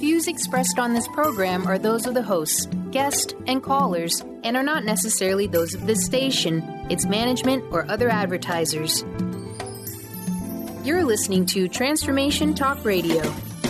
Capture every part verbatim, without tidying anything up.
views expressed on this program are those of the hosts, guests, and callers, and are not necessarily those of this station, its management, or other advertisers. You're listening to Transformation Talk Radio.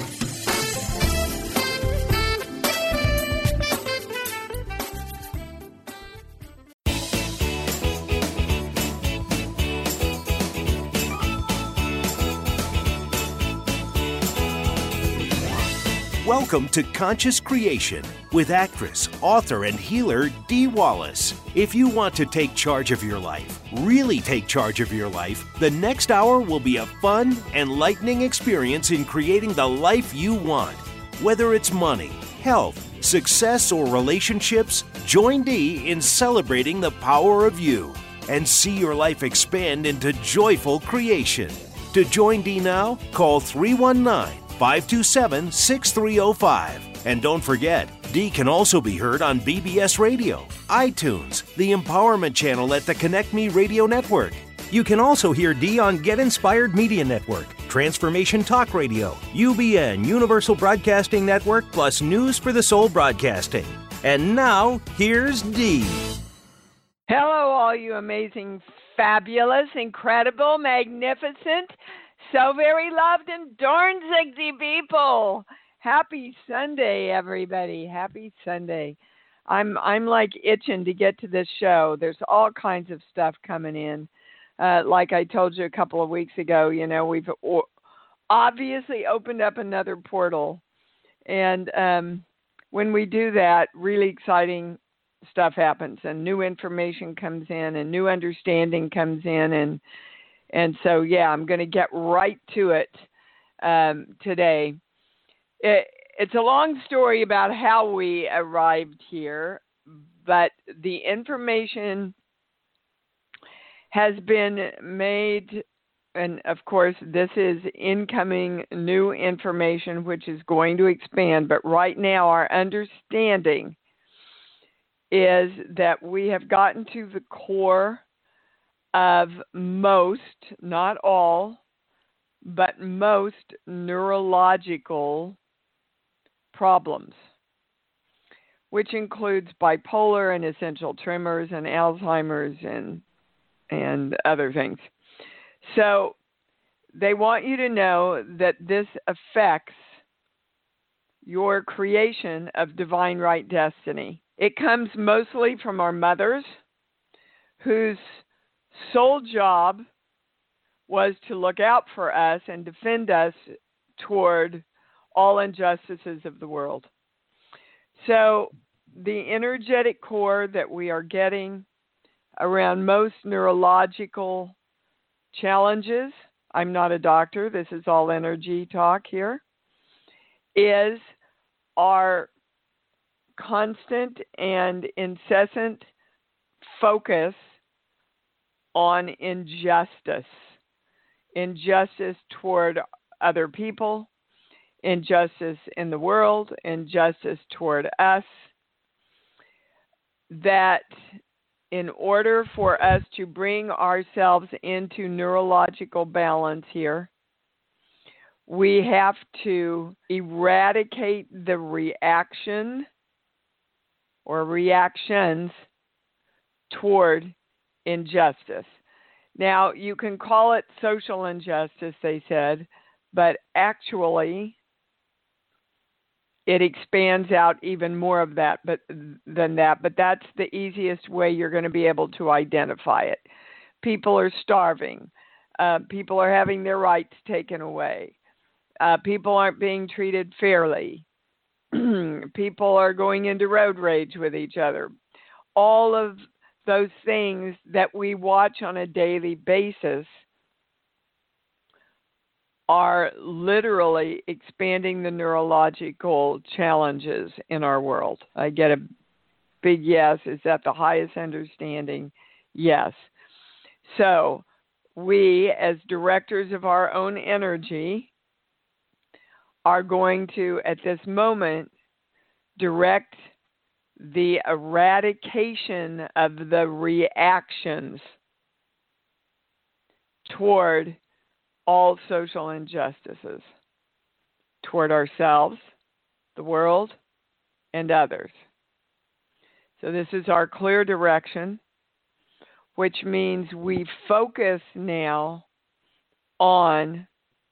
Welcome to Conscious Creation with actress, author, and healer Dee Wallace. If you want to take charge of your life, really take charge of your life, the next hour will be a fun, enlightening experience in creating the life you want. Whether it's money, health, success, or relationships, join Dee in celebrating the power of you and see your life expand into joyful creation. To join Dee now, call three one nine, five two seven, six three zero five. And don't forget, Dee can also be heard on B B S Radio, iTunes, the Empowerment Channel at the Connect Me Radio Network. You can also hear Dee on Get Inspired Media Network, Transformation Talk Radio, U B N, Universal Broadcasting Network, plus News for the Soul Broadcasting. And now, here's Dee. Hello, all you amazing, fabulous, incredible, magnificent, so very loved and darn sexy people. Happy Sunday, everybody. Happy Sunday. I'm I'm like itching to get to this show. There's all kinds of stuff coming in. Uh, like I told you a couple of weeks ago, you know, we've o- obviously opened up another portal. And um, when we do that, really exciting stuff happens and new information comes in and new understanding comes in. And And so, yeah, I'm going to get right to it um, today. It, it's a long story about how we arrived here, but the information has been made, and of course, this is incoming new information, which is going to expand. But right now, our understanding is that we have gotten to the core of most, not all, but most neurological problems, which includes bipolar and essential tremors and Alzheimer's and and other things. So they want you to know that this affects your creation of divine right destiny. It comes mostly from our mothers, whose sole job was to look out for us and defend us toward all injustices of the world. So the energetic core that we are getting around most neurological challenges, I'm not a doctor, this is all energy talk here, is our constant and incessant focus on injustice, injustice toward other people, injustice in the world, injustice toward us, that in order for us to bring ourselves into neurological balance here, we have to eradicate the reaction or reactions toward injustice. Now, you can call it social injustice, they said, but actually it expands out even more of that but than that. But that's the easiest way you're going to be able to identify it. People are starving. Uh, people are having their rights taken away. Uh, people aren't being treated fairly. People are going into road rage with each other. All of those things that we watch on a daily basis are literally expanding the neurological challenges in our world. I get a big yes. Is that the highest understanding? Yes. So we, as directors of our own energy, are going to, at this moment, direct the eradication of the reactions toward all social injustices, toward ourselves, the world, and others. So this is our clear direction, which means we focus now on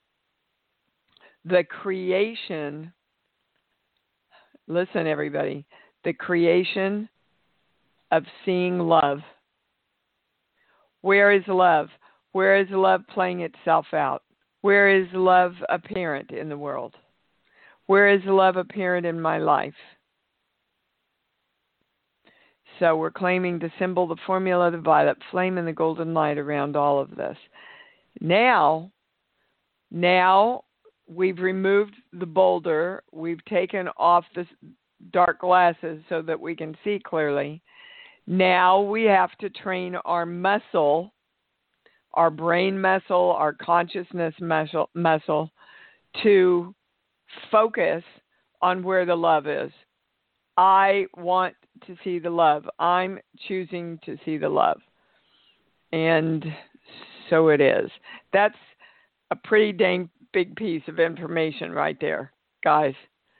the creation. Listen, everybody, the creation of seeing love. Where is love? Where is love playing itself out? Where is love apparent in the world? Where is love apparent in my life? So we're claiming the symbol, the formula, the violet flame, and the golden light around all of this. Now, now we've removed the boulder. We've taken off the dark glasses so that we can see clearly. Now we have to train our muscle, our brain muscle, our consciousness muscle, muscle to focus on where the love is. I want to see the love. I'm choosing to see the love. And so it is. That's a pretty dang big piece of information right there, guys.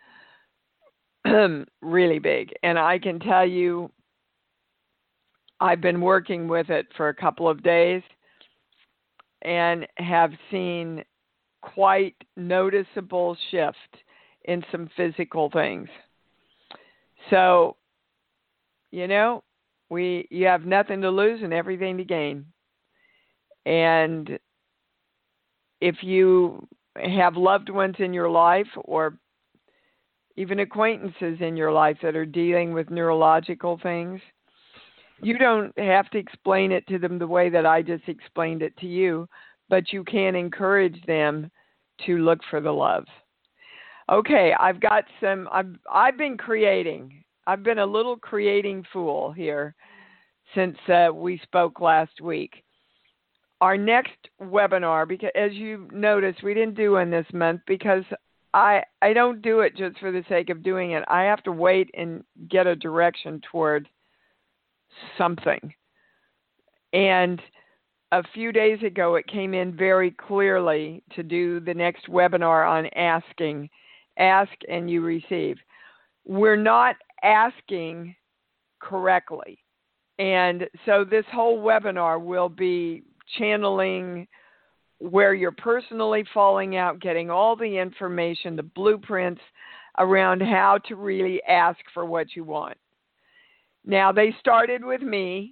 Really big. And I can tell you, I've been working with it for a couple of days and have seen quite noticeable shift in some physical things. So, you know, we you have nothing to lose and everything to gain. And if you have loved ones in your life or even acquaintances in your life that are dealing with neurological things, you don't have to explain it to them the way that I just explained it to you, but you can encourage them to look for the love. Okay, I've got some, I've, I've been creating, I've been a little creating fool here since uh, we spoke last week. Our next webinar, because as you noticed, we didn't do one this month because I I don't do it just for the sake of doing it. I have to wait and get a direction toward something. And a few days ago, it came in very clearly to do the next webinar on asking. Ask and you receive. We're not asking correctly. And so this whole webinar will be channeling where you're personally falling out, getting all the information, the blueprints around how to really ask for what you want. Now, they started with me,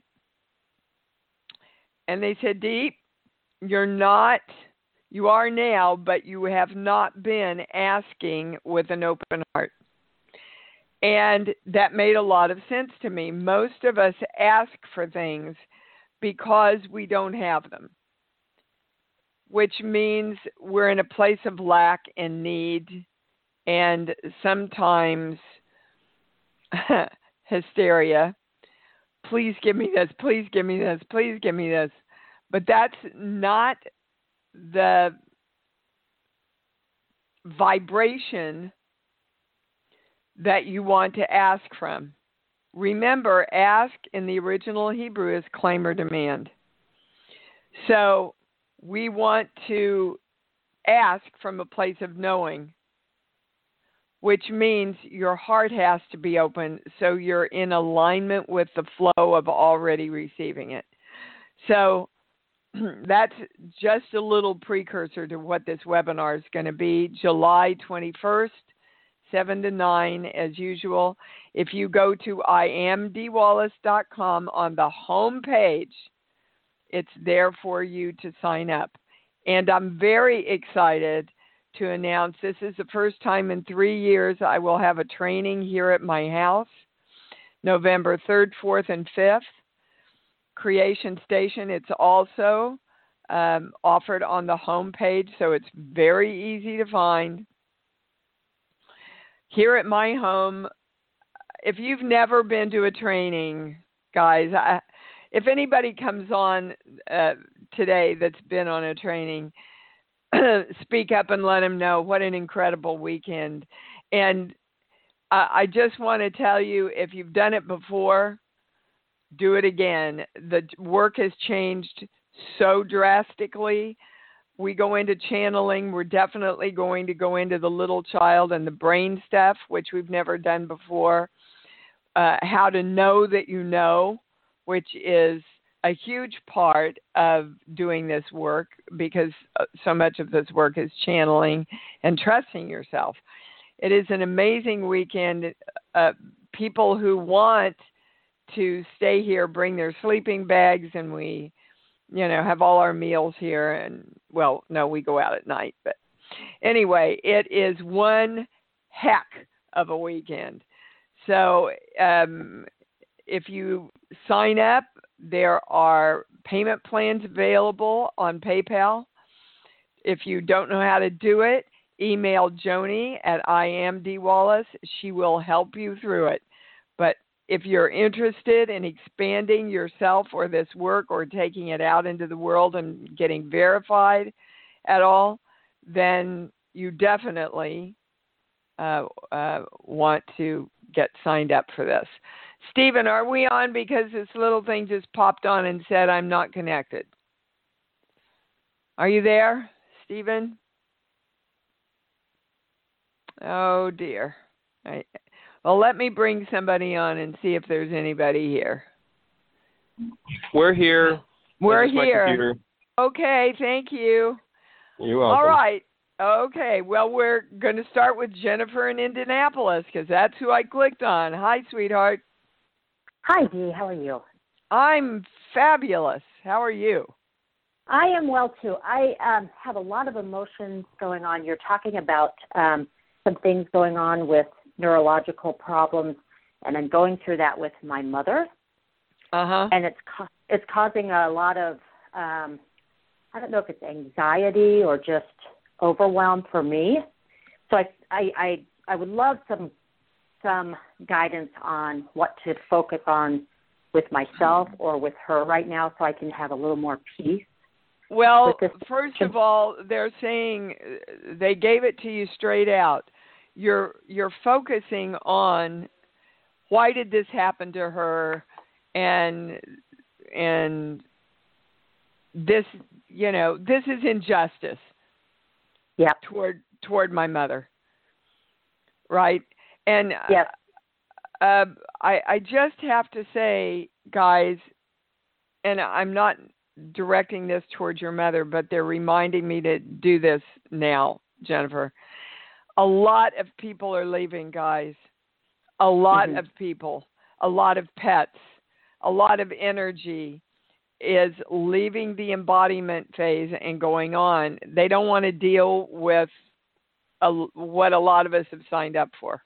and they said, Deep, you're not, you are now, but you have not been asking with an open heart. And that made a lot of sense to me. Most of us ask for things because we don't have them, which means we're in a place of lack and need and sometimes hysteria. Please give me this, please give me this, please give me this. But that's not the vibration that you want to ask from. Remember, ask in the original Hebrew is claim or demand. So we want to ask from a place of knowing, which means your heart has to be open so you're in alignment with the flow of already receiving it. So that's just a little precursor to what this webinar is going to be, July twenty-first, seven to nine, as usual. If you go to I am d wallace dot com on the home page, it's there for you to sign up. And I'm very excited to announce this is the first time in three years I will have a training here at my house, November third, fourth, and fifth. Creation Station. It's also um, offered on the home page, so it's very easy to find. Here at my home, if you've never been to a training, guys, I, if anybody comes on uh, today that's been on a training, speak up and let them know what an incredible weekend. And uh, I just want to tell you, if you've done it before, do it again. The work has changed so drastically, we go into channeling. We're definitely going to go into the little child and the brain stuff, which we've never done before. Uh, how to know that you know, which is a huge part of doing this work, because so much of this work is channeling and trusting yourself. It is an amazing weekend. Uh, people who want to stay here bring their sleeping bags, and we, you know, have all our meals here. And, well, no, we go out at night. But anyway, it is one heck of a weekend. So um, if you sign up, there are payment plans available on PayPal. If you don't know how to do it, email Joni at I am D Wallace. She will help you through it. But if you're interested in expanding yourself or this work or taking it out into the world and getting verified at all, then you definitely uh, uh, want to get signed up for this. Stephen, are we on? Because this little thing just popped on and said I'm not connected. Are you there, Stephen? Oh, dear. I, well, let me bring somebody on and see if there's anybody here. We're here. We're here. Okay, thank you. You're welcome. All right. Okay, well, we're going to start with Jennifer in Indianapolis because that's who I clicked on. Hi, sweetheart. Hi, Dee. How are you? I'm fabulous. How are you? I am well, too. I um, have a lot of emotions going on. You're talking about um, some things going on with neurological problems, and I'm going through that with my mother. Uh-huh. And it's ca- it's causing a lot of, um, I don't know if it's anxiety or just overwhelm for me. So I, I, I, I would love some some guidance on what to focus on with myself or with her right now so I can have a little more peace. Well, first of all, they're saying they gave it to you straight out. You're you're focusing on why did this happen to her, and and this, you know, this is injustice. Yeah. Toward toward my mother. Right? And yes. uh, I I just have to say, guys, and I'm not directing this towards your mother, but they're reminding me to do this now, Jennifer. A lot of people are leaving, guys. A lot mm-hmm. of people, a lot of pets, a lot of energy is leaving the embodiment phase and going on. They don't want to deal with a, what a lot of us have signed up for.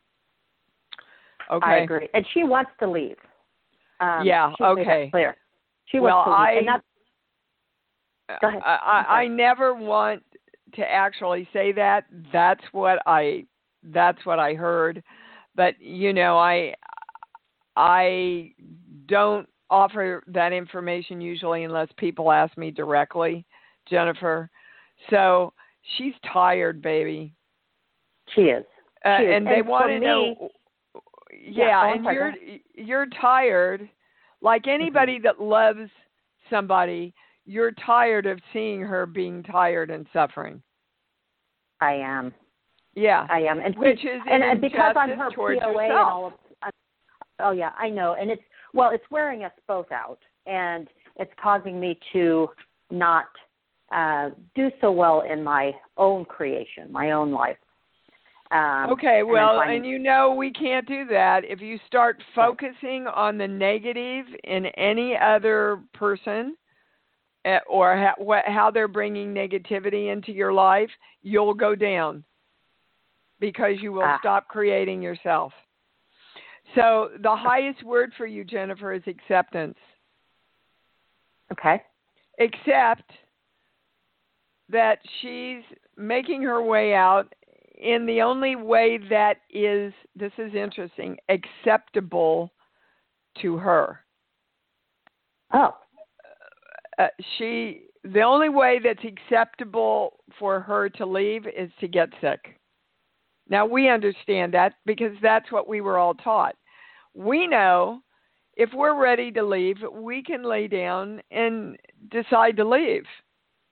Okay. I agree. And she wants to leave. Um, yeah, she okay. Made that clear. She well, wants to leave. I, and that's, go ahead. I, I, I never want to actually say that. That's what I that's what I heard. But, you know, I I don't offer that information usually unless people ask me directly, Jennifer. So she's tired, baby. She is. She uh, is. And they and want to me, know. Yeah, yeah and you're you're tired. Like anybody mm-hmm. that loves somebody, you're tired of seeing her being tired and suffering. I am. Yeah, I am, and which is and, an and because I'm her towards P O A yourself. and all of. Uh, oh yeah, I know, and it's well, it's wearing us both out, and it's causing me to not uh, do so well in my own creation, my own life. Um, okay, well, and, and you know we can't do that if you start focusing on the negative in any other person. Or how, what, how they're bringing negativity into your life, you'll go down because you will ah. stop creating yourself. So the highest word for you, Jennifer, is acceptance. Okay. Accept that she's making her way out in the only way that is, this is interesting, acceptable to her. Oh. Uh, she, the only way that's acceptable for her to leave is to get sick. Now, we understand that because that's what we were all taught. We know if we're ready to leave, we can lay down and decide to leave.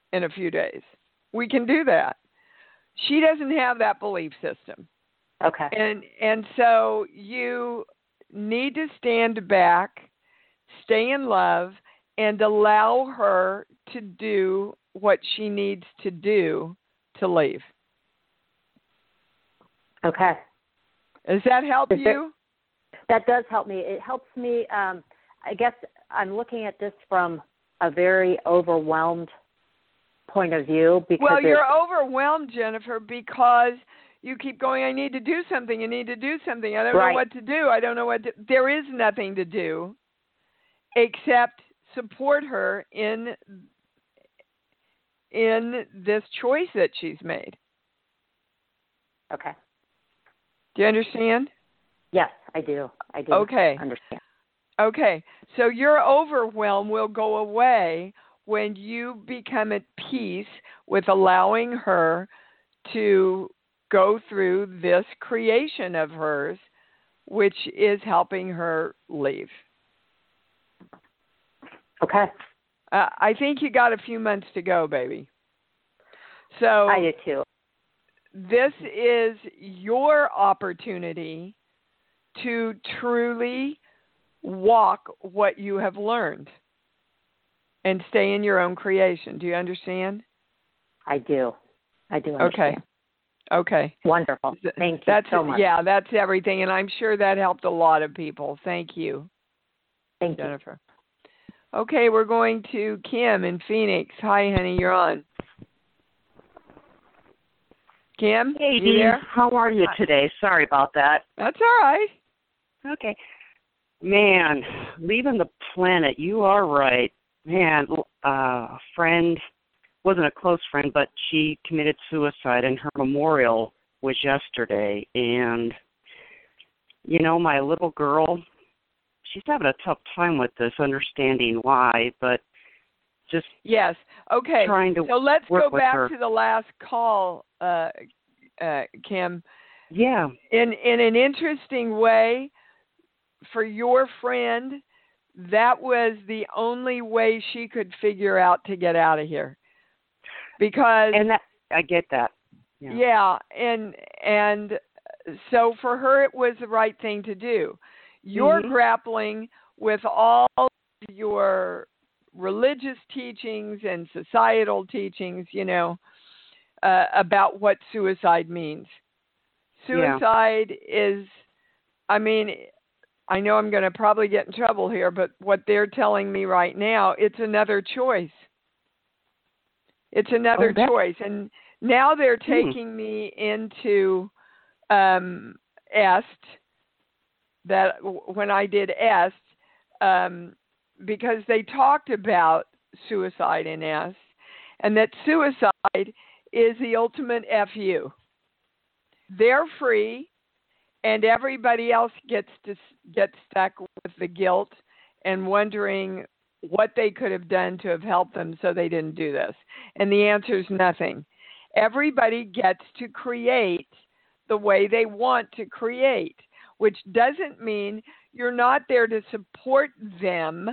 in a few days. We can do that. She doesn't have that belief system. Okay. And and so you need to stand back, stay in love, and allow her to do what she needs to do to leave. Okay. Does that help Is you? There, that does help me. It helps me. Um, I guess I'm looking at this from a very overwhelmed point of view. Because well, you're it, overwhelmed, Jennifer, because you keep going, I need to do something. I need to do something. I don't right. know what to do. I don't know what to, there is nothing to do except support her in in this choice that she's made. Okay. Do you understand? Yes, I do. I do okay. understand. Okay. So your overwhelm will go away when you become at peace with allowing her to go through this creation of hers, which is helping her leave. Okay. Uh, I think you got a few months to go, baby. So I do too. This is your opportunity to truly walk what you have learned and stay in your own creation. Do you understand? I do. I do understand. Okay. Okay. Wonderful. Thank you that's, so much. Yeah, that's everything. And I'm sure that helped a lot of people. Thank you. Thank Jennifer. You. Okay, we're going to Kim in Phoenix. Hi, honey. You're on. Kim? Hey, you Dee. there? How are you today? Sorry about that. That's all right. Okay. Man, leaving the planet, you are right. Man, uh, a friend, wasn't a close friend, but she committed suicide, and her memorial was yesterday. And, you know, my little girl, she's having a tough time with this, understanding why, but just yes. Okay. Trying to so let's work go with back her. to the last call, uh, uh, Kim. Yeah. In in an interesting way, for your friend, that was the only way she could figure out to get out of here. Because and that I get that. Yeah. yeah, and and so for her it was the right thing to do. You're mm-hmm. grappling with all your religious teachings and societal teachings, you know, uh, about what suicide means. Suicide yeah. is, I mean, I know I'm going to probably get in trouble here, but what they're telling me right now, it's another choice. It's another oh, choice. And now they're taking hmm. me into um, EST, that when I did EST, um, because they talked about suicide in EST, and that suicide is the ultimate F U. They're free, and everybody else gets to get stuck with the guilt and wondering what they could have done to have helped them so they didn't do this. And the answer is nothing. Everybody gets to create the way they want to create, which doesn't mean you're not there to support them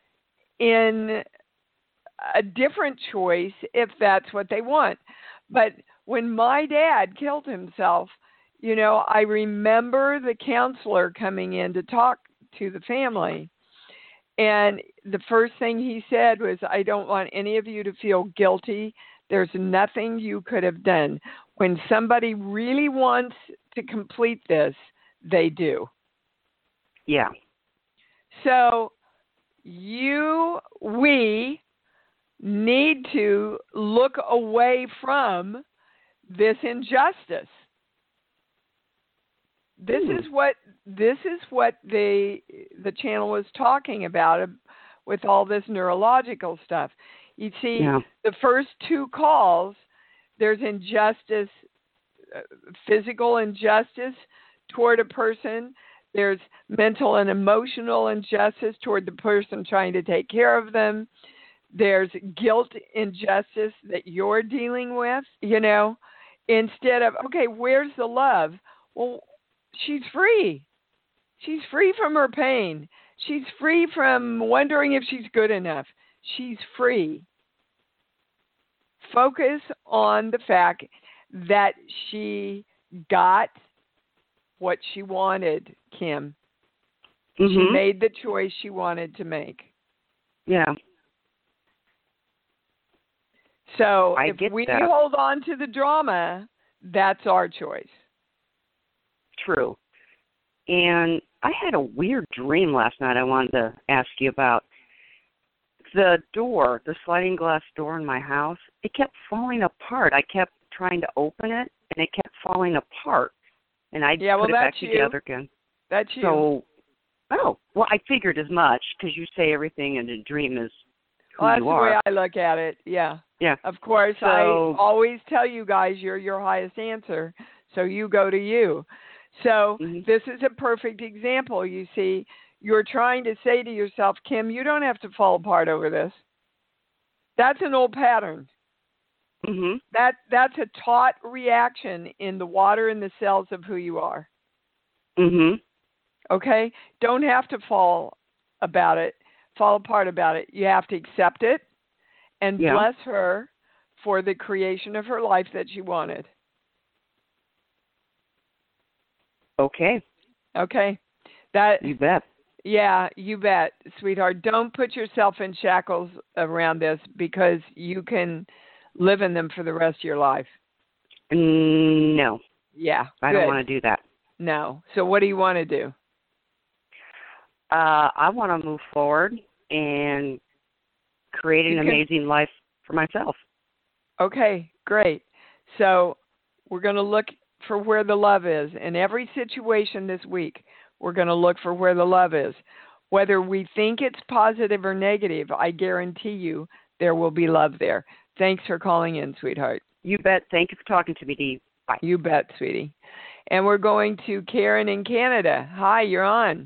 in a different choice if that's what they want. But when my dad killed himself, you know, I remember the counselor coming in to talk to the family. And the first thing he said was, I don't want any of you to feel guilty. There's nothing you could have done. When somebody really wants to complete this, they do. Yeah. So you, we need to look away from this injustice. This is what this is what the the channel was talking about with all this neurological stuff. You see, yeah. the first two calls, there's injustice, uh, physical injustice toward a person. There's mental and emotional injustice toward the person trying to take care of them. There's guilt injustice that you're dealing with, you know, instead of, okay, where's the love? Well, she's free. She's free from her pain. She's free from wondering if she's good enough. She's free. focus on the fact that she got what she wanted, Kim. Mm-hmm. She made the choice she wanted to make. Yeah. So I if get we that. hold on to the drama, that's our choice. True. And I had a weird dream last night I wanted to ask you about. The door, the sliding glass door in my house, it kept falling apart. I kept trying to open it, and it kept falling apart. And I yeah, well, put it back that's you. together again. That's you. So, oh, well, I figured as much because you say everything in a dream is who well, that's you the are. way I look at it, yeah. Yeah. Of course, So, I always tell you guys you're your highest answer, so you go to you. So mm-hmm. this is a perfect example, you see. You're trying to say to yourself, Kim, you don't have to fall apart over this. That's an old pattern. Mm-hmm. That that's a taught reaction in the water and the cells of who you are. Mm-hmm. Okay? Don't have to fall about it, fall apart about it. You have to accept it and yeah. bless her for the creation of her life that she wanted. Okay. Okay. That you bet. Yeah, you bet, sweetheart. Don't put yourself in shackles around this because you can live in them for the rest of your life. No. Yeah, I good. don't want to do that. No. So what do you want to do? Uh, I want to move forward and create an you can... amazing life for myself. Okay, great. So we're going to look for where the love is. In every situation this week, we're going to look for where the love is. Whether we think it's positive or negative, I guarantee you there will be love there. Thanks for calling in, sweetheart. You bet. Thank you for talking to me, Dee. Bye. You bet, sweetie. And we're going to Karen in Canada. Hi, you're on.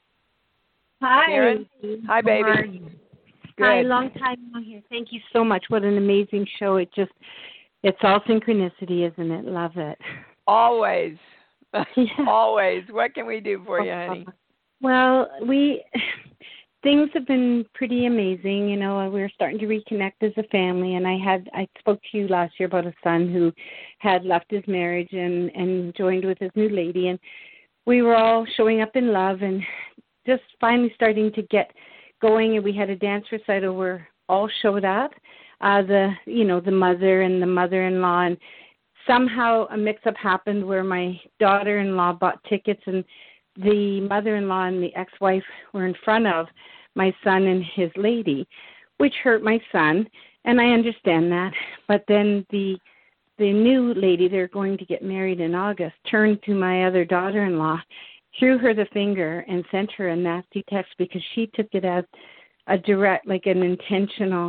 Hi. Karen? Hi, baby. How are you? Good. Hi, long time on here. Thank you so much. What an amazing show. It just, it's all synchronicity, isn't it? Love it. Always. Yeah. Always. What can we do for you, honey? Well, we things have been pretty amazing. You know, we were starting to reconnect as a family, and I had I spoke to you last year about a son who had left his marriage and and joined with his new lady, and we were all showing up in love and just finally starting to get going. And we had a dance recital where all showed up, uh, the you know the mother and the mother-in-law, and somehow a mix-up happened where my daughter-in-law bought tickets and the mother-in-law and the ex-wife were in front of my son and his lady, which hurt my son, and I understand that. But then the the new lady, they're going to get married in August, turned to my other daughter-in-law, threw her the finger, and sent her a nasty text because she took it as a direct, like an intentional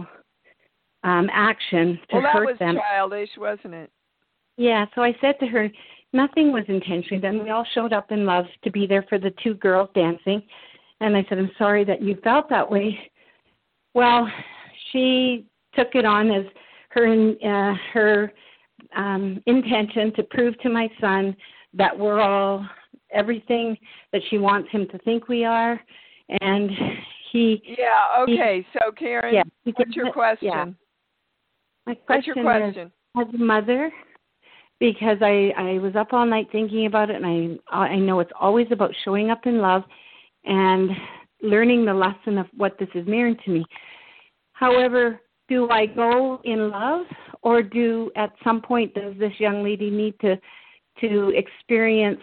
um, action to well, that hurt was them. Childish, wasn't it? Yeah, so I said to her, nothing was intentional. Then we all showed up in love to be there for the two girls dancing. And I said, I'm sorry that you felt that way. Well, she took it on as her uh, her um, intention to prove to my son that we're all everything that she wants him to think we are. And he... Yeah, okay. He, so, Karen, yeah, what's your question? Yeah. My question what's your question? Is, as a mother... Because I, I was up all night thinking about it, and I I know it's always about showing up in love and learning the lesson of what this is mirroring to me. However, do I go in love, or do at some point does this young lady need to to experience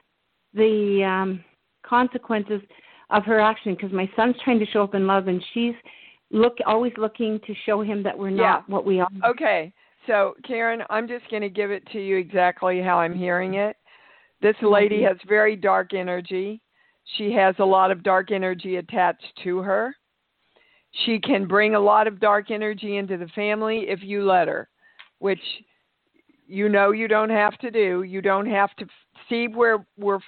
the um, consequences of her action? Because my son's trying to show up in love, and she's look always looking to show him that we're not yeah. what we are. Okay. So, Karen, I'm just going to give it to you exactly how I'm hearing it. This lady has very dark energy. She has a lot of dark energy attached to her. She can bring a lot of dark energy into the family if you let her, which you know you don't have to do. You don't have to see where we're...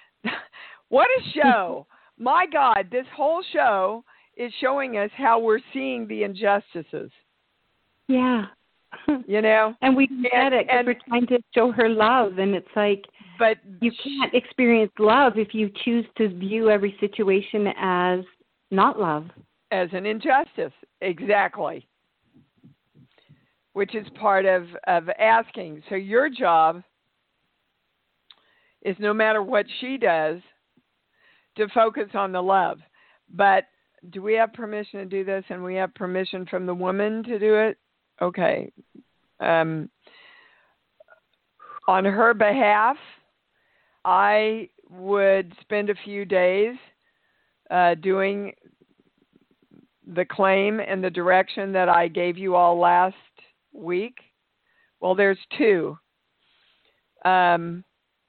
What a show. My God, this whole show is showing us how we're seeing the injustices. Yeah. You know, and we get it because we're trying to show her love, and it's like, but you can't experience love if you choose to view every situation as not love, as an injustice. Exactly. which is part of, of asking. So your job is, no matter what she does, to focus on the love. But do we have permission to do this? And we have permission from the woman to do it? Okay. Um, on her behalf, I would spend a few days uh, doing the claim and the direction that I gave you all last week. Well, there's two. Um,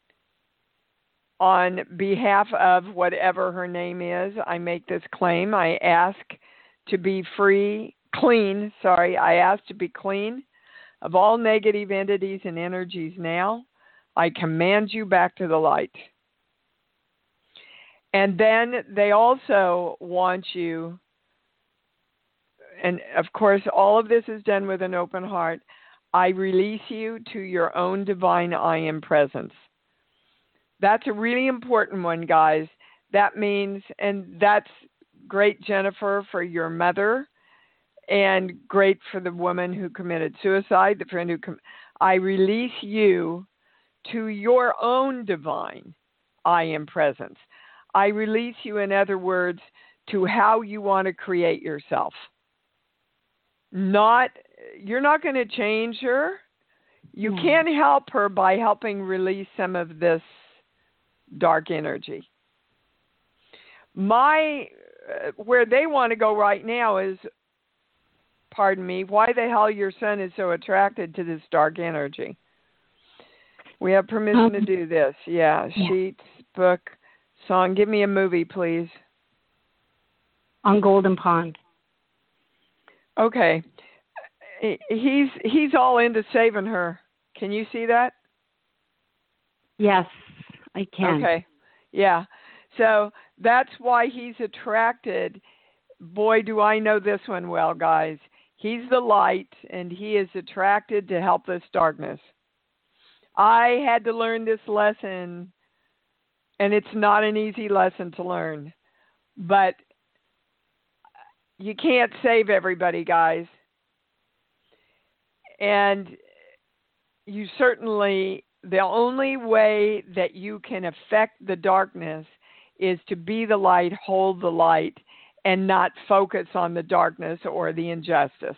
on behalf of whatever her name is, I make this claim. I ask to be free, clean, sorry, I ask to be clean of all negative entities and energies now. I command you back to the light. And then they also want you, and of course, all of this is done with an open heart. I release you to your own divine I am presence. That's a really important one, guys. That means, and that's great, Jennifer, for your mother, and great for the woman who committed suicide, the friend who, com- I release you to your own divine I am presence. I release you, in other words, to how you want to create yourself. Not, you're not going to change her. You mm. can help her by helping release some of this dark energy. My, uh, where they want to go right now is, pardon me, why the hell your son is so attracted to this dark energy. We have permission um, to do this. Yeah, yeah, sheets, book, song. Give me a movie, please. On Golden Pond. Okay. He's he's all into saving her. Can you see that? Yes, I can. Okay. Yeah. So that's why he's attracted. Boy, do I know this one well, guys. He's the light, and he is attracted to help this darkness. I had to learn this lesson, and it's not an easy lesson to learn. But you can't save everybody, guys. And you certainly, the only way that you can affect the darkness is to be the light, hold the light, and not focus on the darkness or the injustice.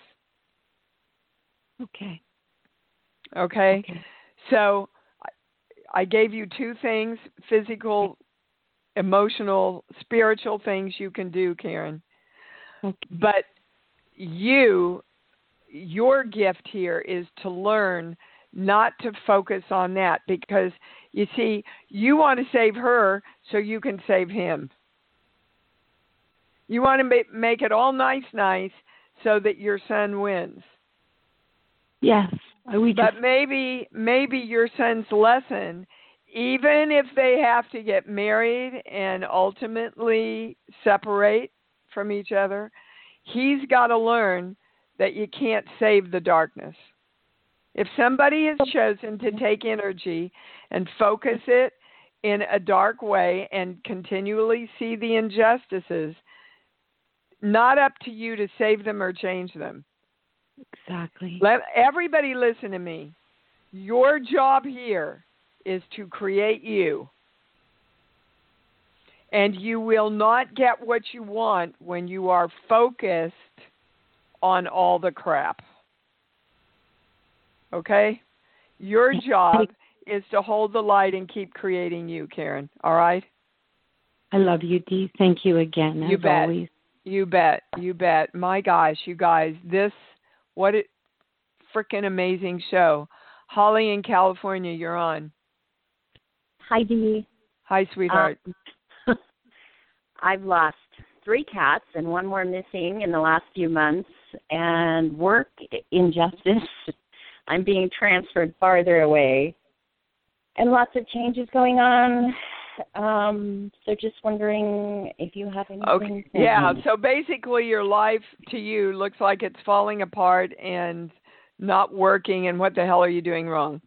Okay. Okay? Okay. So I gave you two things, physical, emotional, spiritual things you can do, Karen. Okay. But you, your gift here is to learn not to focus on that, because, you see, you want to save her so you can save him. You want to make it all nice, nice, so that your son wins. Yes. We just... But maybe, maybe your son's lesson, even if they have to get married and ultimately separate from each other, he's got to learn that you can't save the darkness. If somebody has chosen to take energy and focus it in a dark way and continually see the injustices, not up to you to save them or change them. Exactly. Let everybody listen to me. Your job here is to create you. And you will not get what you want when you are focused on all the crap. Okay? Your job is to hold the light and keep creating you, Karen. All right? I love you, Dee. Thank you again, as you bet. always. You bet. You bet. My gosh, you guys, this, what a freaking amazing show. Holly in California, you're on. Hi, Dee. Hi, sweetheart. Um, I've lost three cats and one more missing in the last few months, and work injustice. I'm being transferred farther away, and lots of changes going on. Um, so just wondering if you have anything. Okay. Yeah, so basically your life to you looks like it's falling apart and not working, and what the hell are you doing wrong?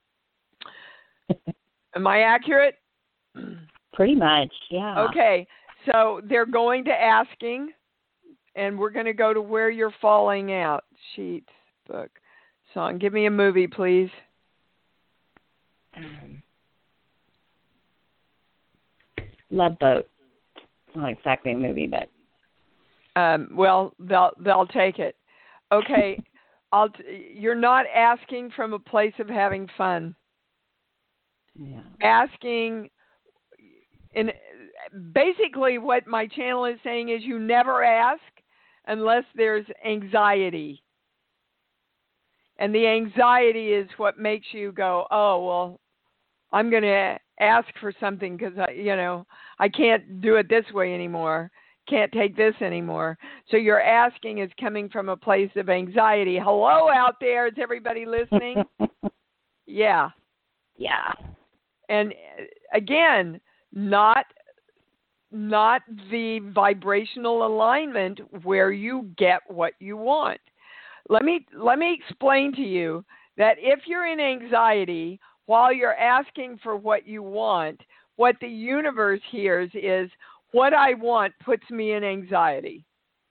Am I accurate? Pretty much, yeah. Okay, so they're going to asking, and we're going to go to where you're falling out. Sheets, book, song. Give me a movie, please. Um, Love Boat. Not exactly a movie, but um, well, they'll they'll take it. Okay, I'll. T- you're not asking from a place of having fun. yeah. Asking, and basically, what my channel is saying is, you never ask unless there's anxiety, and the anxiety is what makes you go, oh well, I'm going to ask for something because I, you know, I can't do it this way anymore. Can't take this anymore. So your asking is coming from a place of anxiety. Hello out there. Is everybody listening? Yeah. Yeah. And again, not not the vibrational alignment where you get what you want. Let me let me explain to you that if you're in anxiety while you're asking for what you want, what the universe hears is, what I want puts me in anxiety.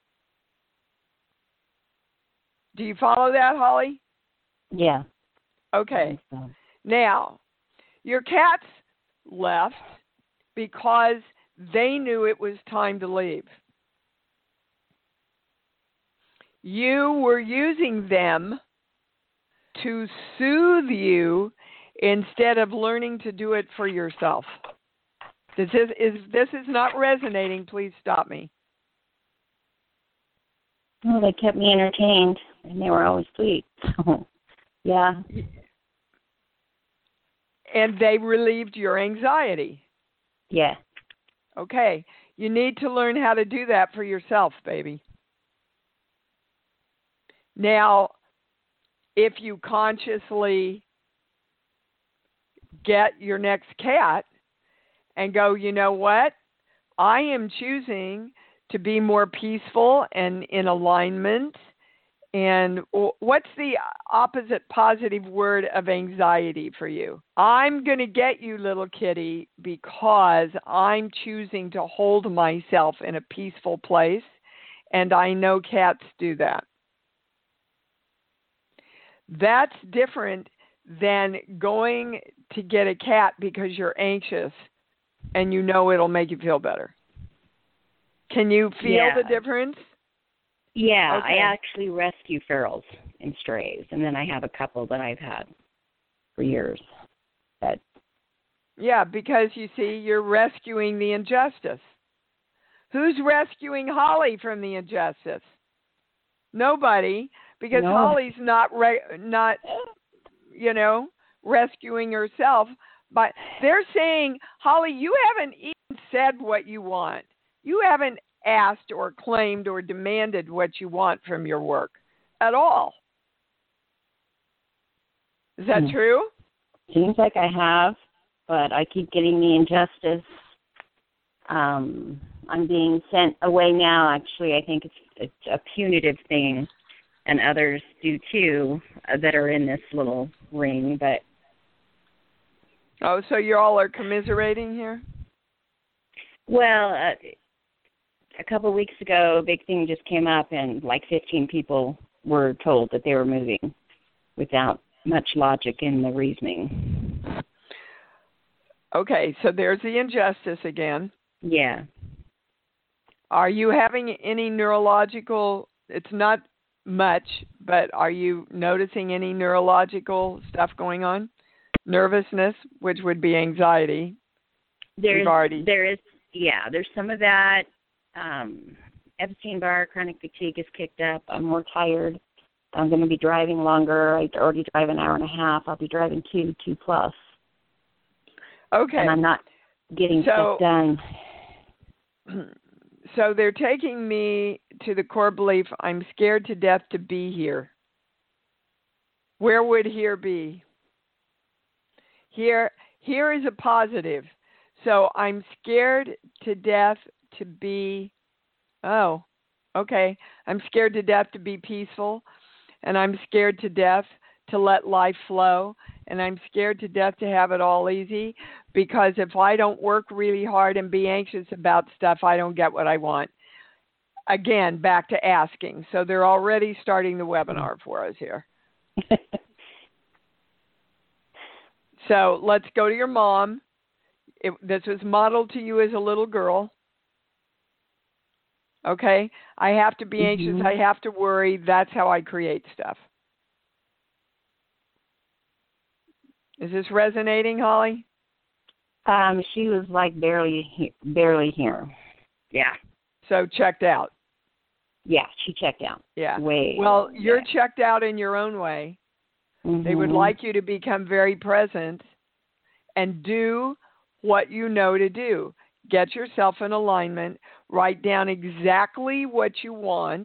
Do you follow that, Holly? Yeah. Okay. So. Now, your cats left because they knew it was time to leave. You were using them to soothe you instead of learning to do it for yourself. This is, is this is not resonating, please stop me. Well, they kept me entertained, and they were always sweet. So, yeah. And they relieved your anxiety. Yeah. Okay. You need to learn how to do that for yourself, baby. Now, if you consciously get your next cat and go, you know what? I am choosing to be more peaceful and in alignment. And what's the opposite positive word of anxiety for you? I'm going to get you, little kitty, because I'm choosing to hold myself in a peaceful place. And I know cats do that. That's different than going to get a cat because you're anxious and you know it'll make you feel better. Can you feel yeah. the difference? Yeah, okay. I actually rescue ferals and strays, and then I have a couple that I've had for years. But yeah, because you see, you're rescuing the injustice. Who's rescuing Holly from the injustice? Nobody, because no. Holly's not re- not you know rescuing herself. But they're saying, Holly, you haven't even said what you want. You haven't asked or claimed or demanded what you want from your work at all. Is that hmm. true? Seems like I have, but I keep getting the injustice. Um, I'm being sent away now. Actually, I think it's, it's a punitive thing, and others do too uh, that are in this little ring. But oh, so you all are commiserating here? Well, uh, a couple of weeks ago, a big thing just came up, and like fifteen people were told that they were moving without much logic in the reasoning. Okay, so there's the injustice again. Yeah. Are you having any neurological, it's not much, but are you noticing any neurological stuff going on? Nervousness, which would be anxiety. There's, already... there is, yeah, there's some of that. Um, Epstein-Barr, chronic fatigue is kicked up. I'm more tired. I'm going to be driving longer. I already drive an hour and a half. I'll be driving two, two plus. Okay. And I'm not getting so, stuff done. So they're taking me to the core belief, I'm scared to death to be here. Where would here be? Here, here is a positive. So I'm scared to death to be, oh, okay. I'm scared to death to be peaceful, and I'm scared to death to let life flow, and I'm scared to death to have it all easy, because if I don't work really hard and be anxious about stuff, I don't get what I want. Again, back to asking. So they're already starting the webinar for us here. So let's go to your mom. It, this was modeled to you as a little girl. Okay? I have to be anxious. Mm-hmm. I have to worry. That's how I create stuff. Is this resonating, Holly? Um, she was like barely, he- barely here. Yeah. So checked out. Yeah, she checked out. Yeah. Way. Well, you're yeah. checked out in your own way. Mm-hmm. They would like you to become very present and do what you know to do. Get yourself in alignment. Write down exactly what you want.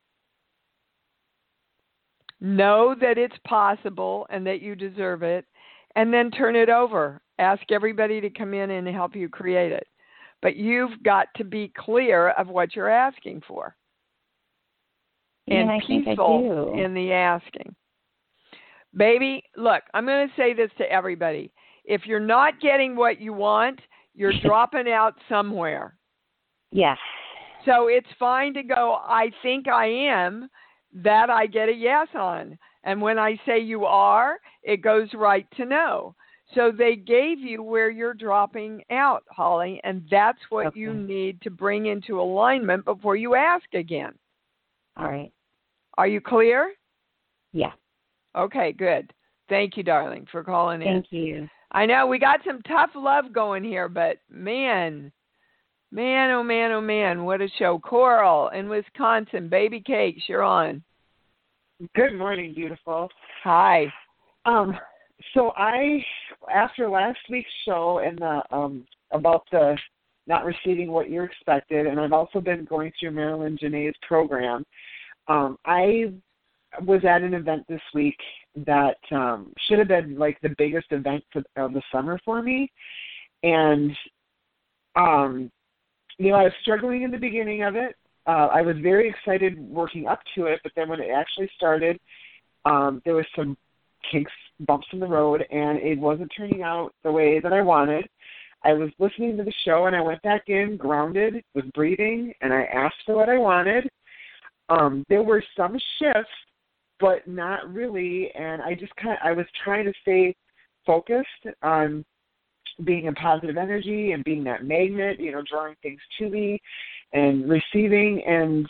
Know that it's possible and that you deserve it. And then turn it over. Ask everybody to come in and help you create it. But you've got to be clear of what you're asking for. And, and I peaceful think I do. in the asking. Baby, look, I'm going to say this to everybody. If you're not getting what you want, you're dropping out somewhere. Yes. So it's fine to go, I think I am, that I get a yes on. And when I say you are, it goes right to no. So they gave you where you're dropping out, Holly, and that's what okay. you need to bring into alignment before you ask again. All right. Are you clear? Yeah. Okay, good. Thank you, darling, for calling in. Thank you. I know we got some tough love going here, but man, man, oh man, oh man, what a show. Coral in Wisconsin, Baby Cakes, you're on. Good morning, beautiful. Hi. Um, so I, after last week's show and the um about the not receiving what you expected, and I've also been going through Marilyn Janae's program. Um, I was at an event this week that um, should have been like the biggest event for, of the summer for me, and um, you know I was struggling in the beginning of it. Uh, I was very excited working up to it, but then when it actually started, um, there was some kinks, bumps in the road, and it wasn't turning out the way that I wanted. I was listening to the show, and I went back in, grounded, was breathing, and I asked for what I wanted. Um, there were some shifts, but not really, and I just kind of, I was trying to stay focused on being in positive energy and being that magnet, you know, drawing things to me and receiving, and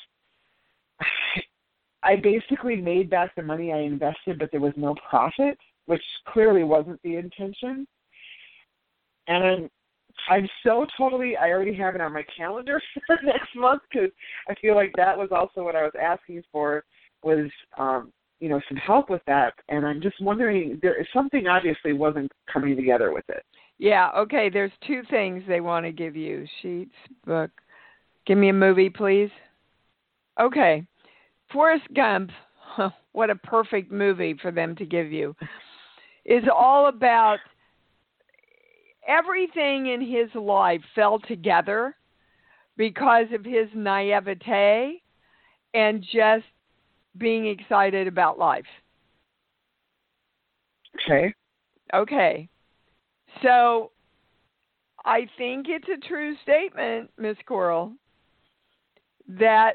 I basically made back the money I invested, but there was no profit, which clearly wasn't the intention. And I'm, I'm so totally, I already have it on my calendar for next month because I feel like that was also what I was asking for was, um, you know, some help with that. And I'm just wondering, there something obviously wasn't coming together with it. Yeah, okay, there's two things they want to give you. Sheets, book. Give me a movie, please. Okay. Forrest Gump, what a perfect movie for them to give you, is all about everything in his life fell together because of his naivete and just being excited about life. Okay. Okay. So I think it's a true statement, Miss Coral, that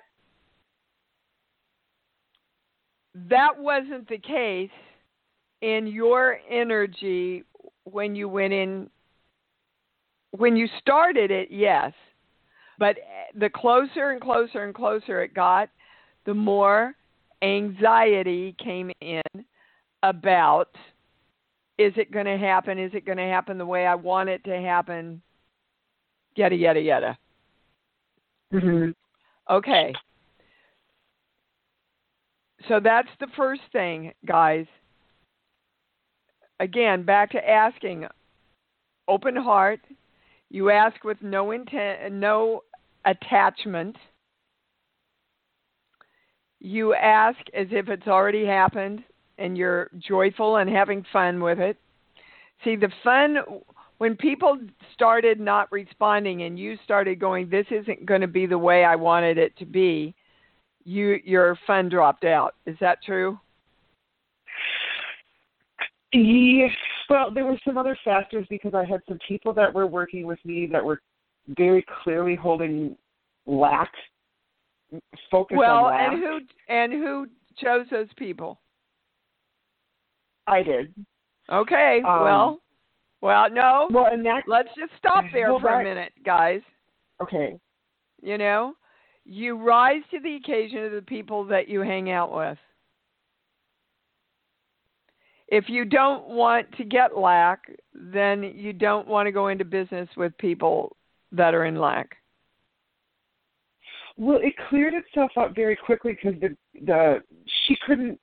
that wasn't the case in your energy when you went in. When you started it, yes. But the closer and closer and closer it got, the more anxiety came in about, is it going to happen? Is it going to happen the way I want it to happen? Yada, yada, yada. Mm-hmm. Okay. So that's the first thing, guys. Again, back to asking. Open heart. You ask with no intent, no attachment. You ask as if it's already happened, and you're joyful and having fun with it. See, the fun, when people started not responding and you started going, this isn't going to be the way I wanted it to be, you your fun dropped out. Is that true? Yes. Well, there were some other factors because I had some people that were working with me that were very clearly holding lack, focus well, on lack. and who and who chose those people? I did. Okay. Um, well, well, no. Well, and that, let's just stop there well, for that, a minute, guys. Okay. You know, you rise to the occasion of the people that you hang out with. If you don't want to get lack, then you don't want to go into business with people that are in lack. Well, it cleared itself up very quickly because the the she couldn't.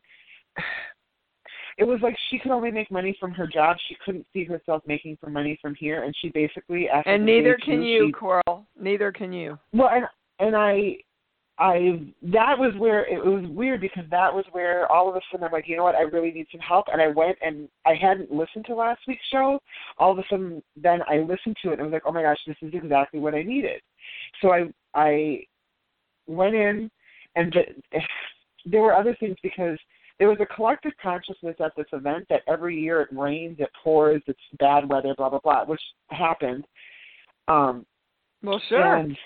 It was like she could only make money from her job. She couldn't see herself making from money from here, and she basically after and neither two, can you, she, Coral. Neither can you. Well, and and I, I that was where it was weird because that was where all of a sudden I'm like, you know what, I really need some help, and I went and I hadn't listened to last week's show. All of a sudden, then I listened to it and I was like, oh my gosh, this is exactly what I needed. So I I went in, and the, there were other things because there was a collective consciousness at this event that every year it rains, it pours, it's bad weather, blah, blah, blah, which happened. Um, well, sure. And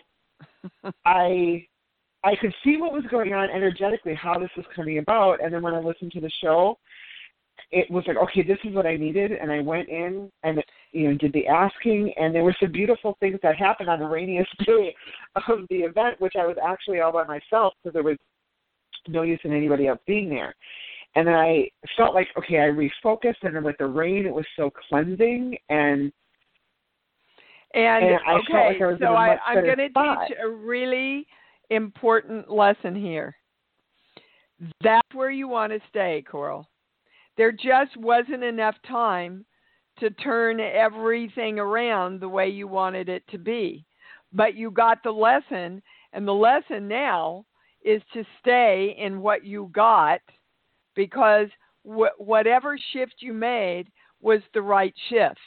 I I could see what was going on energetically, how this was coming about, and then when I listened to the show, it was like, okay, this is what I needed, and I went in and, you know, did the asking, and there were some beautiful things that happened on the rainiest day of the event, which I was actually all by myself because there was no use in anybody else being there. And then I felt like, okay, I refocused, and then with the rain, it was so cleansing, and and, and I okay, felt like I was so in a much I, I'm going to teach a really important lesson here. That's where you want to stay, Coral. There just wasn't enough time to turn everything around the way you wanted it to be. But you got the lesson, and the lesson now is to stay in what you got because wh- whatever shift you made was the right shift.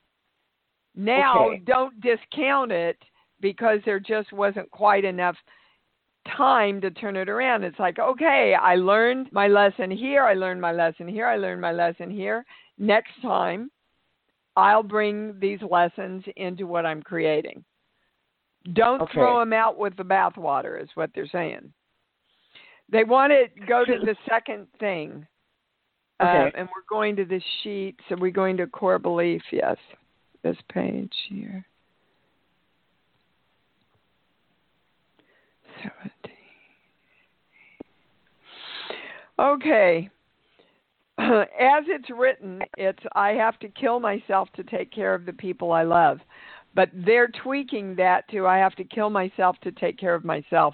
Now, okay. Don't discount it because there just wasn't quite enough time to turn it around. It's like, okay, I learned my lesson here, I learned my lesson here, I learned my lesson here. Next time, I'll bring these lessons into what I'm creating. Don't okay. throw them out with the bathwater is what they're saying. They want to go to the second thing. Okay. Uh, and we're going to the sheet. So we're going to core belief. Yes. This page here. seventeen. Okay. As it's written, it's I have to kill myself to take care of the people I love. But they're tweaking that to I have to kill myself to take care of myself.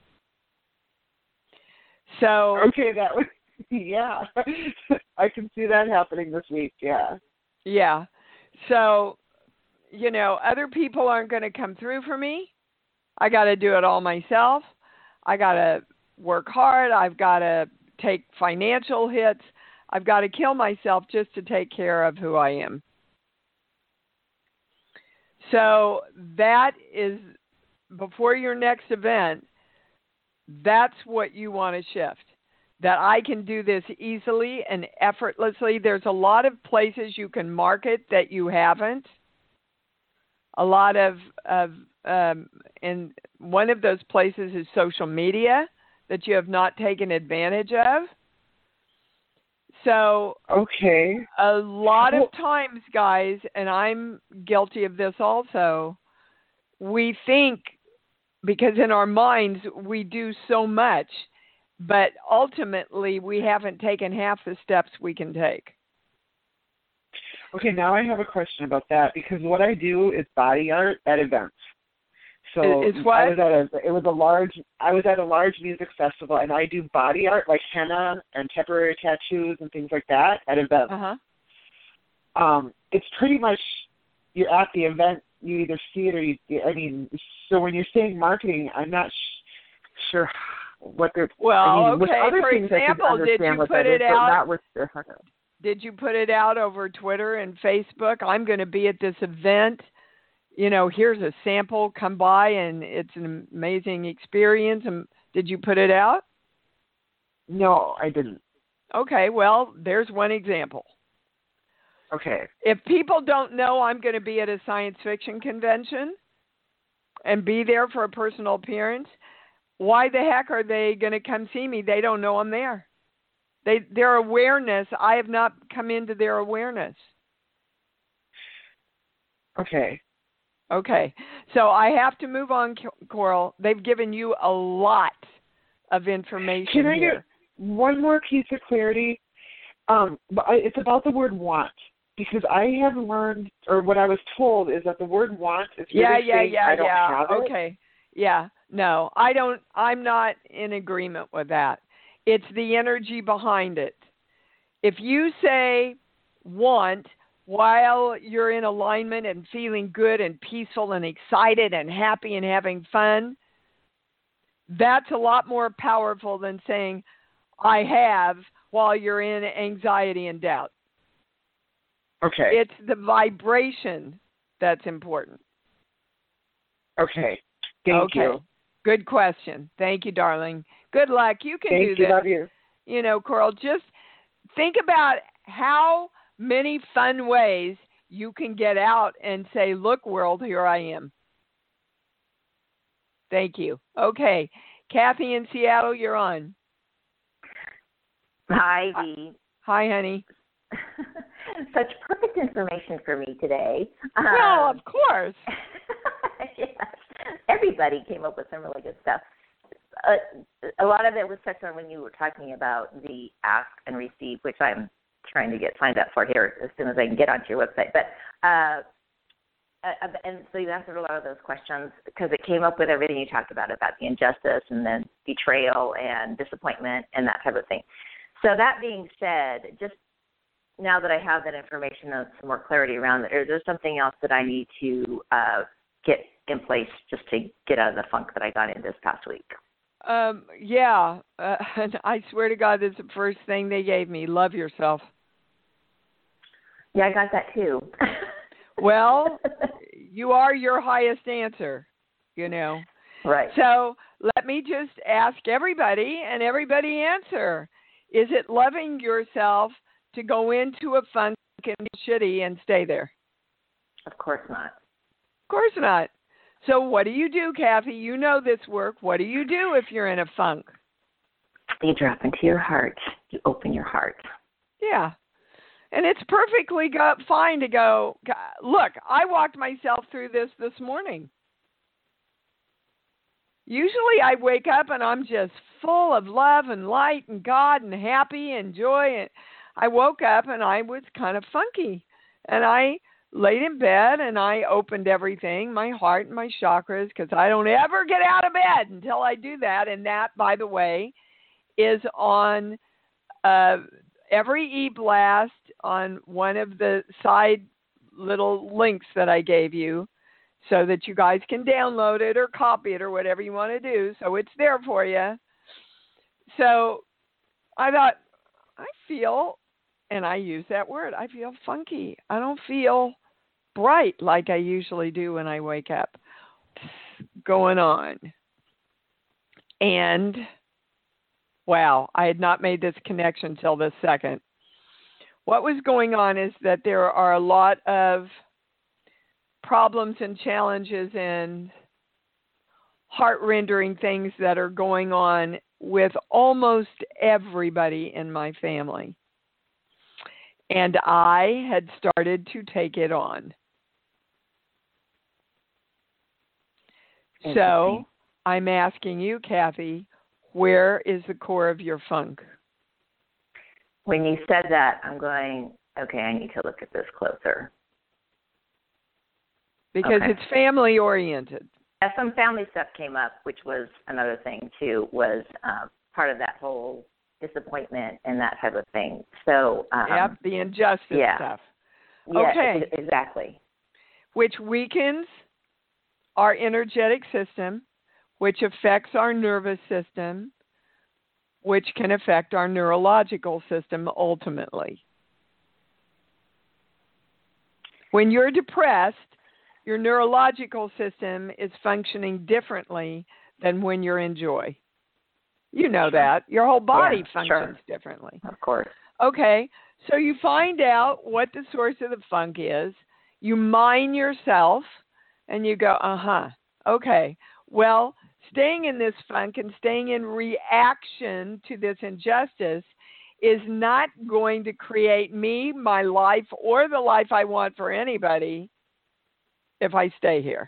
So okay, that was yeah. I can see that happening this week. Yeah. Yeah. So, you know, other people aren't going to come through for me. I got to do it all myself. I got to work hard. I've got to take financial hits. I've got to kill myself just to take care of who I am. So that is before your next event. That's what you want to shift, that I can do this easily and effortlessly. There's a lot of places you can market that you haven't. A lot of, of um, and one of those places is social media that you have not taken advantage of. So, okay, a lot of times, guys, and I'm guilty of this also, we think, because in our minds we do so much, but ultimately we haven't taken half the steps we can take. Okay, now I have a question about that because what I do is body art at events. So it's what? I was at a it was a large I was at a large music festival and I do body art like henna and temporary tattoos and things like that at events. Uh-huh. Um, it's pretty much you're at the event. You either see it or you, I mean, so when you're saying marketing, I'm not sh- sure what they're, well, I mean, okay, with other for things example, I can did understand you what put that it is, but out, not with the, did you put it out over Twitter and Facebook? I'm going to be at this event. You know, here's a sample, come by and it's an amazing experience. And did you put it out? No, I didn't. Okay, well, there's one example. Okay. If people don't know I'm going to be at a science fiction convention and be there for a personal appearance, why the heck are they going to come see me? They don't know I'm there. They their awareness, I have not come into their awareness. Okay. Okay. So I have to move on, Coral. They've given you a lot of information Can I here. get one more piece of clarity? Um, it's about the word want, because I have learned, or what I was told, is that the word want is really yeah, yeah, saying yeah, I don't yeah. have it. Okay. Yeah. No, I don't. I'm not in agreement with that. It's the energy behind it. If you say want while you're in alignment and feeling good and peaceful and excited and happy and having fun, that's a lot more powerful than saying I have while you're in anxiety and doubt. Okay. It's the vibration that's important. Okay. Thank okay. you. Good question. Thank you, darling. Good luck. You can Thank do you. this. Love you. You know, Coral, just think about how many fun ways you can get out and say, look, world, here I am. Thank you. Okay. Kathy in Seattle, you're on. Hi, Dee. Hi, honey. Such perfect information for me today. Well, um, of course. Yes. Everybody came up with some really good stuff. Uh, a lot of it was touched on when you were talking about the ask and receive, which I'm trying to get signed up for here as soon as I can get onto your website. But uh, uh, and so you answered a lot of those questions because it came up with everything you talked about, about the injustice and then betrayal and disappointment and that type of thing. So that being said, just now that I have that information and some more clarity around it, is there something else that I need to uh, get in place just to get out of the funk that I got in this past week? Um, yeah, uh, and I swear to God, that's the first thing they gave me. Love yourself. Yeah, I got that too. Well, you are your highest answer, you know. Right. So let me just ask everybody, and everybody answer. Is it loving yourself to go into a funk and be shitty and stay there? Of course not. Of course not. So what do you do, Kathy? You know this work. What do you do if you're in a funk? You drop into your heart. You open your heart. Yeah. And it's perfectly go- fine to go, look, I walked myself through this this morning. Usually I wake up and I'm just full of love and light and God and happy and joy. And I woke up and I was kind of funky. And I laid in bed and I opened everything, my heart and my chakras, because I don't ever get out of bed until I do that. And that, by the way, is on uh, every e-blast on one of the side little links that I gave you so that you guys can download it or copy it or whatever you want to do. So it's there for you. So I thought, I feel, and I use that word, I feel funky. I don't feel bright like I usually do when I wake up. Going on. And wow, I had not made this connection till this second. What was going on is that there are a lot of problems and challenges and heart-rendering things that are going on with almost everybody in my family. And I had started to take it on. So I'm asking you, Kathy, where is the core of your funk? When you said that, I'm going, okay, I need to look at this closer. Because okay. It's family oriented. Yeah, some family stuff came up, which was another thing too, was um, part of that whole disappointment and that type of thing. So um, yep, the injustice yeah. stuff. Yeah, okay. Exactly. Which weakens our energetic system, which affects our nervous system, which can affect our neurological system ultimately. When you're depressed, your neurological system is functioning differently than when you're in joy. You know that. Your whole body yeah, functions sure. differently. Of course. Okay, so you find out what the source of the funk is. You mine yourself, and you go, uh-huh, okay. Well, staying in this funk and staying in reaction to this injustice is not going to create me, my life, or the life I want for anybody if I stay here.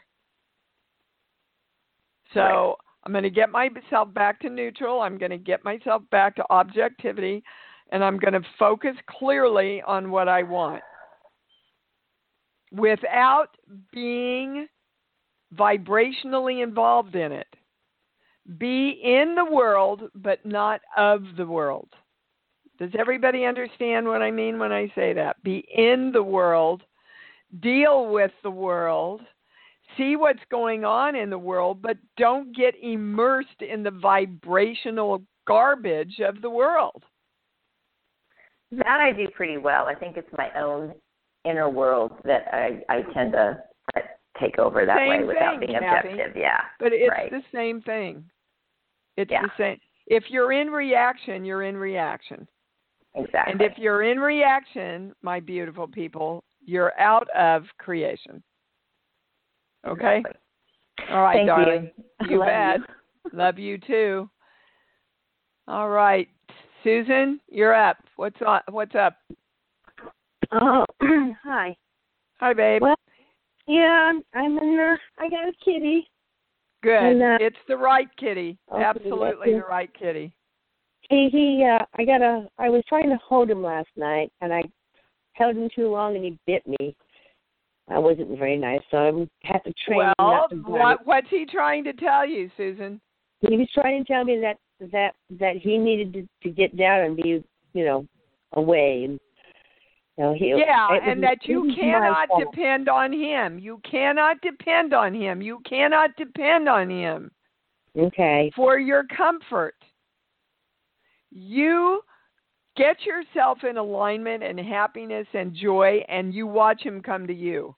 So right. I'm going to get myself back to neutral. I'm going to get myself back to objectivity, and I'm going to focus clearly on what I want without being vibrationally involved in it. Be in the world, but not of the world. Does everybody understand what I mean when I say that? Be in the world, deal with the world, see what's going on in the world, but don't get immersed in the vibrational garbage of the world. That I do pretty well. I think it's my own inner world that I, I tend to take over that same way without thing, being Kathy. objective. Yeah, but it's right. the same thing. It's yeah. the same. If you're in reaction, you're in reaction. Exactly. And if you're in reaction, my beautiful people, you're out of creation. Okay? Exactly. All right, Thank darling. You, you Love bet. You. Love you too. All right. Susan, you're up. What's on, what's up? Oh, hi. Hi, babe. Well, yeah, I'm, I'm in the, I got a kitty. Good. And, uh, it's the right kitty. okay, Absolutely the right kitty. He, he, uh, I got a, I was trying to hold him last night, and I held him too long, and he bit me. That wasn't very nice, so I had to train well, him not to bite. What, what's he trying to tell you, Susan? He was trying to tell me that, that, that he needed to, to get down and be, you know, away, and You know, he, yeah, was, and that you cannot depend on him. You cannot depend on him. You cannot depend on him. Okay. For your comfort. You get yourself in alignment and happiness and joy, and you watch him come to you.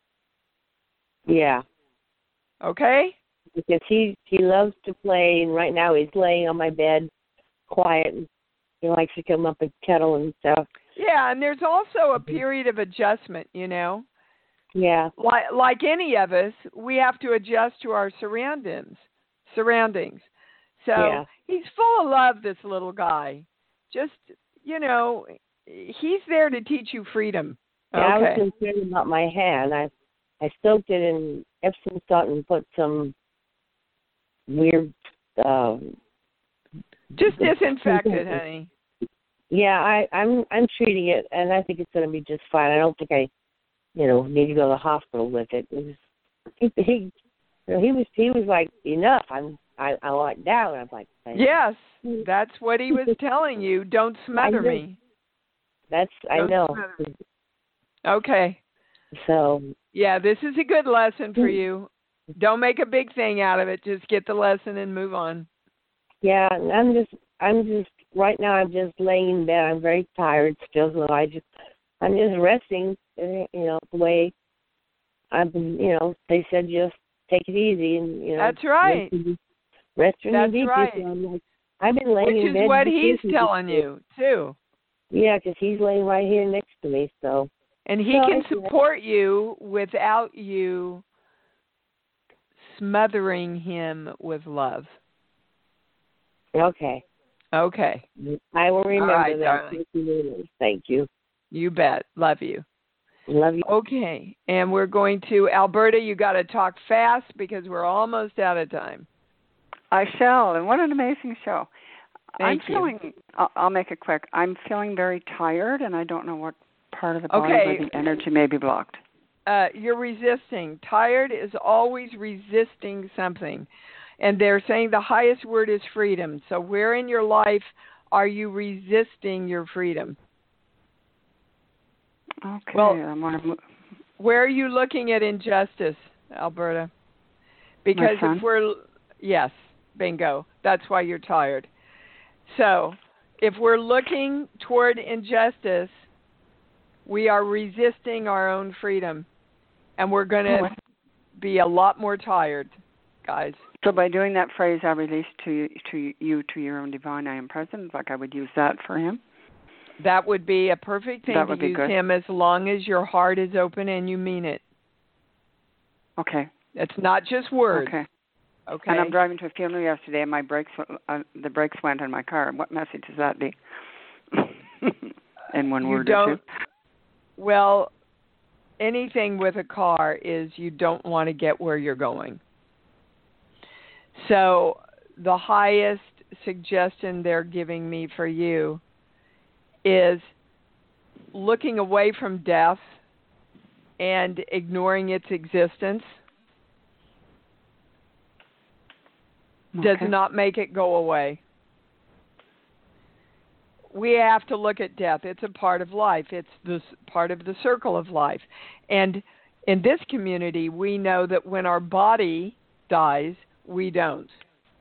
Yeah. Okay? Because he, he loves to play, and right now he's laying on my bed quiet, and he likes to come up and cuddle and stuff. Yeah, and there's also a period of adjustment, you know. Yeah. Like like any of us, we have to adjust to our surroundings. Surroundings. So yeah. he's full of love, this little guy. Just, you know, he's there to teach you freedom. Yeah, okay. I was concerned about my hand. I I soaked it in Epsom salt and put some weird. Uh, Just disinfect it, honey. Yeah, I, I'm I'm treating it, and I think it's going to be just fine. I don't think I, you know, need to go to the hospital with it. It was, he he, you know, he was he was like, enough. I'm I I walked down. I'm like, yes, that's what he was telling you. Don't smother me. That's I Don't know. Smother. Okay. So. Yeah, this is a good lesson for you. Don't make a big thing out of it. Just get the lesson and move on. Yeah, I'm just I'm just. Right now, I'm just laying in bed. I'm very tired still, so I just, I'm just resting. You know, the way I've been. You know, they said just take it easy, and you know. That's right. Rest your That's knees. right. So I'm like, I've been laying Which in bed. Which is what he's telling you too. Yeah, because he's laying right here next to me, so. And he so can support you without you smothering him with love. Okay. Okay. I will remember right, that. darling. Thank you. You bet. Love you. Love you. Okay. And we're going to Alberta. You got to talk fast because we're almost out of time. I shall. And what an amazing show. Thank I'm you. feeling, I'll, I'll make it quick. I'm feeling very tired, and I don't know what part of the body okay. where the energy may be blocked. Uh, you're resisting. Tired is always resisting something. And they're saying the highest word is freedom. So where in your life are you resisting your freedom? Okay. Well, I'm gonna move. Where are you looking at injustice, Alberta? Because My son? if we're, yes, bingo. That's why you're tired. So if we're looking toward injustice, we are resisting our own freedom. And we're going to oh, be a lot more tired, guys. So by doing that phrase, I release to you, to you, to your own divine I am present, like I would use that for him? That would be a perfect thing that to would be use good. him as long as your heart is open and you mean it. Okay. It's not just words. Okay. Okay. And I'm driving to a funeral yesterday, and my brakes, uh, the brakes went on my car. What message does that be? In one you word don't, or two? Well, anything with a car is you don't want to get where you're going. So the highest suggestion they're giving me for you is looking away from death and ignoring its existence does Okay. not make it go away. We have to look at death. It's a part of life. It's this part of the circle of life. And in this community, we know that when our body dies, we don't.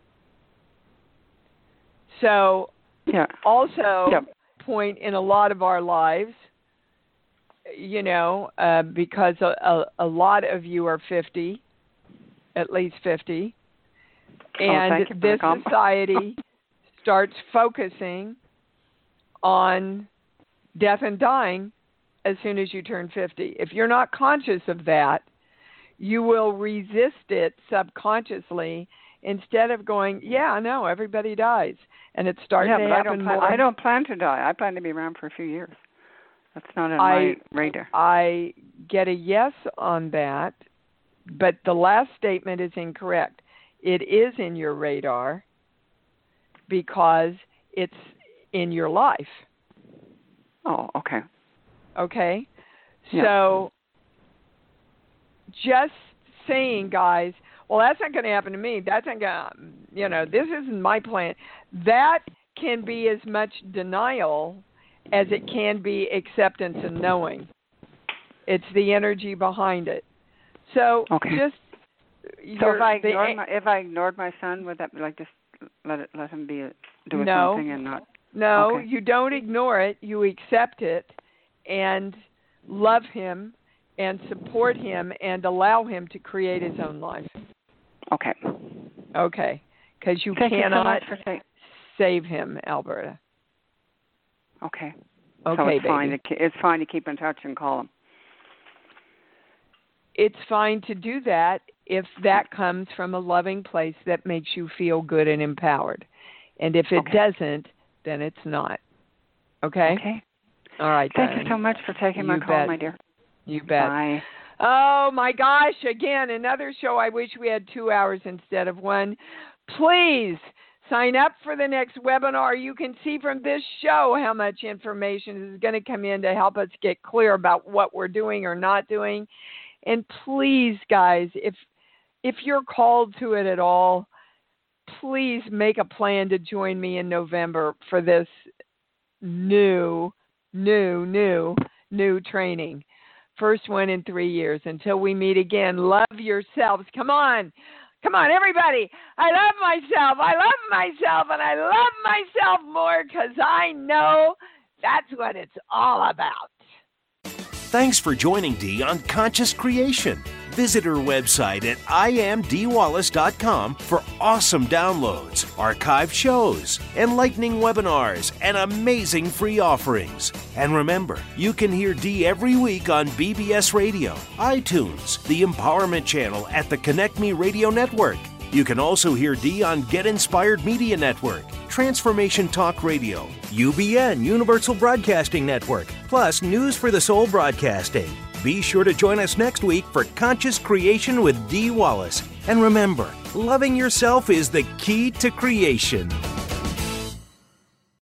So yeah. also Yep. point in a lot of our lives, you know, uh, because a, a, a lot of you are fifty, at least fifty, and oh, thank you for this the comp. society starts focusing on death and dying as soon as you turn fifty. If you're not conscious of that, you will resist it subconsciously instead of going, yeah, no, everybody dies. And it's starting yeah, to but happen I don't, plan, more. I don't plan to die. I plan to be around for a few years. That's not on I, my radar. I get a yes on that, but the last statement is incorrect. It is in your radar because it's in your life. Oh, okay. Okay? Yeah. So just saying, guys, well, that's not going to happen to me. That's not going to, you know, this isn't my plan. That can be as much denial as it can be acceptance and knowing. It's the energy behind it. So okay. just so if I the, ignored my if I ignored my son, would that be like just let it let him be a, do no, something and not? No, okay. You don't ignore it. You accept it and love him and support him and allow him to create his own life. Okay. Okay. Because you Thank cannot you so much for save him, Alberta. Okay. Okay, so it's baby. fine. To, it's fine to keep in touch and call him. It's fine to do that if that comes from a loving place that makes you feel good and empowered. And if it okay. doesn't, then it's not. Okay? Okay. All right. Thank darling. you so much for taking You my bet. call, my dear. You bet. Bye. Oh, my gosh. Again, another show. I wish we had two hours instead of one. Please sign up for the next webinar. You can see from this show how much information is going to come in to help us get clear about what we're doing or not doing. And please, guys, if if you're called to it at all, please make a plan to join me in November for this new, new, new, new training. First one in three years. Until we meet again, love yourselves. Come on. Come on, everybody. I love myself. I love myself, and I love myself more because I know that's what it's all about. Thanks for joining Dee on Conscious Creation. Visit her website at I am dee wallace dot com for awesome downloads, archived shows, enlightening webinars, and amazing free offerings. And remember, you can hear Dee every week on B B S Radio, iTunes, the Empowerment Channel at the Connect Me Radio Network. You can also hear Dee on Get Inspired Media Network, Transformation Talk Radio, U B N Universal Broadcasting Network, plus News for the Soul Broadcasting. Be sure to join us next week for Conscious Creation with Dee Wallace. And remember, loving yourself is the key to creation.